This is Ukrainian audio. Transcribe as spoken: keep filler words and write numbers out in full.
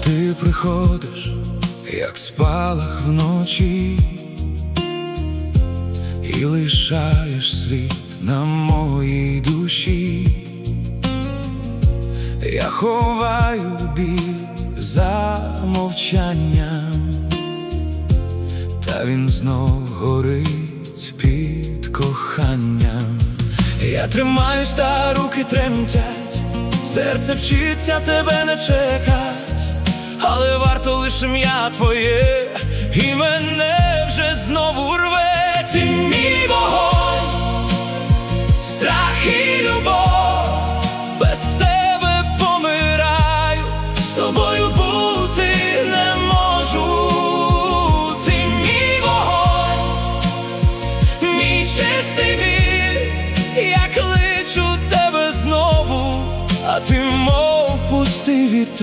Ти приходиш, як спалах вночі, і лишаєш слід на моїй душі. Я ховаю біль за мовчанням, та він знов горить під коханням. Я тримаюсь, та руки тремтять, серце вчиться тебе не чекать, але варто лише ім'я твоє, і мене вже знову рве. Ти мій вогонь, страх і любов, без тебе помираю, з тобою